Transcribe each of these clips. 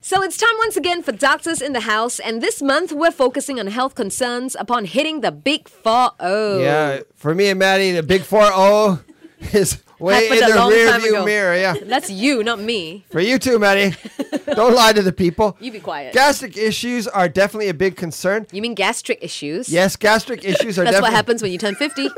So it's time once again for Doctors in the House, and this month we're focusing on health concerns upon hitting the Big 4-0. Yeah, for me and Maddie, the Big 4-0 is way in the rear-view mirror. Yeah, that's you, not me. For you too, Maddie. Don't lie to the people. You be quiet. Gastric issues are definitely a big concern. You mean gastric issues? Yes, gastric issues are That's definitely... what happens when you turn 50.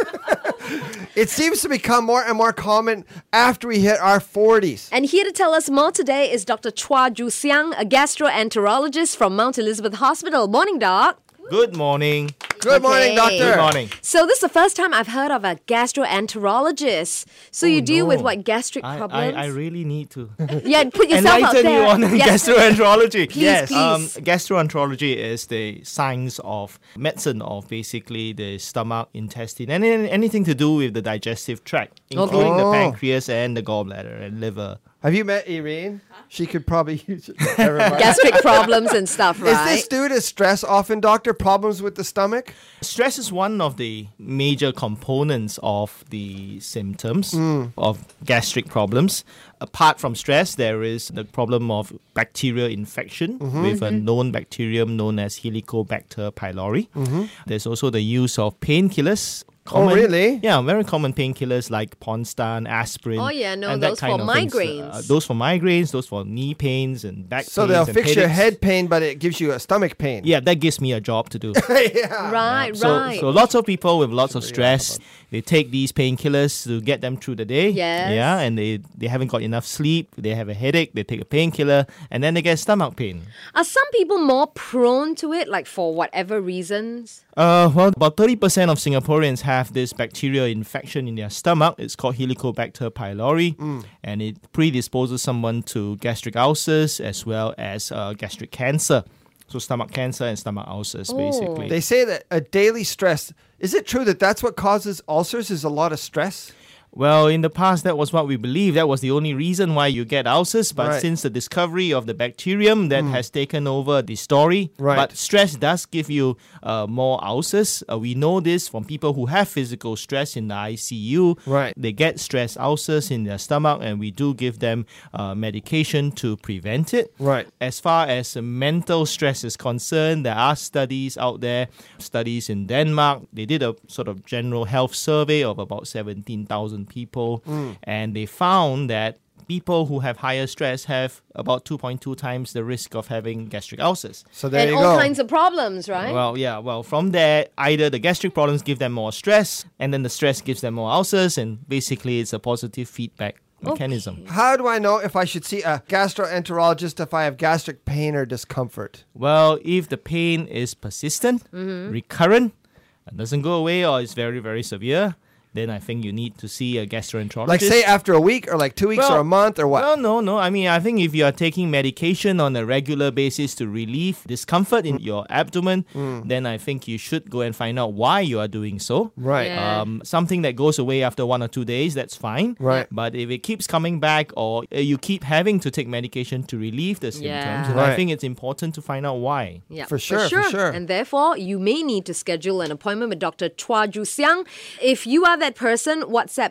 It seems to become more and more common after we hit our 40s. And here to tell us more today is Dr. Chua Ju Siang, a gastroenterologist from Mount Elizabeth Hospital. Morning, Doc. Good morning. Good morning, doctor. Good morning. So this is the first time I've heard of a gastroenterologist. So you deal with what, gastric problems? I really need to Yeah, put yourself out enlighten there. you on gastroenterology. Please. Gastroenterology is the science of medicine of basically the stomach, intestine, and anything to do with the digestive tract, including the pancreas and the gallbladder and liver. Have you met Irene? She could probably use it. Never mind. Gastric problems and stuff, right? Is this due to stress often, doctor? Problems with the stomach? Stress is one of the major components of the symptoms of gastric problems. Apart from stress, there is the problem of bacterial infection with a known bacterium known as Helicobacter pylori. There's also the use of painkillers. Oh, really? Yeah, very common painkillers like Ponstan, aspirin. Oh, yeah, no, and those that kind for of things. migraines. Those for migraines, those for knee pains and back So pains. they'll and fix your headaches. head pain, but it gives you a stomach pain. Yeah, that gives me a job to do. Yeah. Right. So lots of people with lots of stress, they take these painkillers to get them through the day. Yes. Yeah, and they haven't got enough sleep, they have a headache, they take a painkiller, and then they get stomach pain. Are some people more prone to it, like for whatever reasons? Well, about 30% of Singaporeans have this bacterial infection in their stomach. It's called Helicobacter pylori, and it predisposes someone to gastric ulcers as well as gastric cancer. So stomach cancer and stomach ulcers, basically. They say that a daily stress, is it true that that's what causes ulcers, is a lot of stress? Well, in the past, that was what we believed. That was the only reason why you get ulcers. But Right. since the discovery of the bacterium, that has taken over the story. Right. But stress does give you more ulcers. We know this from people who have physical stress in the ICU. Right. They get stress ulcers in their stomach, and we do give them medication to prevent it. Right. As far as mental stress is concerned, there are studies out there, studies in Denmark. They did a sort of general health survey of about 17,000 people, and they found that people who have higher stress have about 2.2 times the risk of having gastric ulcers. So there And you all go. kinds of problems, right? Well, from there, either the gastric problems give them more stress, and then the stress gives them more ulcers, and basically it's a positive feedback mechanism. How do I know if I should see a gastroenterologist if I have gastric pain or discomfort? Well, if the pain is persistent, recurrent, and doesn't go away, or is very, very severe, then I think you need to see a gastroenterologist. Like say after a week or like 2 weeks or a month or what? Well, no. I mean, I think if you are taking medication on a regular basis to relieve discomfort in your abdomen, then I think you should go and find out why you are doing so. Right. Yeah. Something that goes away after 1 or 2 days, that's fine. Right. But if it keeps coming back or you keep having to take medication to relieve the symptoms, Yeah. then I Right. think it's important to find out why. Yeah, For sure. And therefore, you may need to schedule an appointment with Dr. Chua Ju Siang. If you are that person, WhatsApp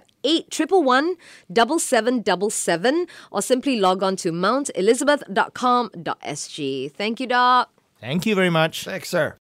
8111 7777 or simply log on to mountelizabeth.com.sg. Thank you, Doc. Thank you very much. Thanks, sir.